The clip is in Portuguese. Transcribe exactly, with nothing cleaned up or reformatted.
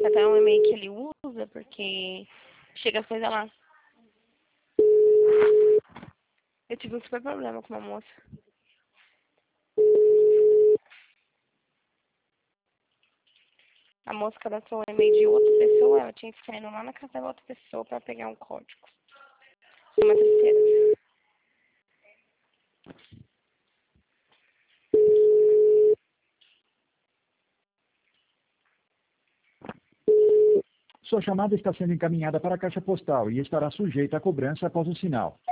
até um e-mail que ele usa, porque chega as coisas lá. Eu tive um super problema com uma moça. A moça cadastrou o e-mail de outra pessoa, ela tinha que ficar indo lá na casa da outra pessoa pra pegar um código. Uma tristeza. Sua chamada está sendo encaminhada para a caixa postal e estará sujeita a cobrança após o sinal.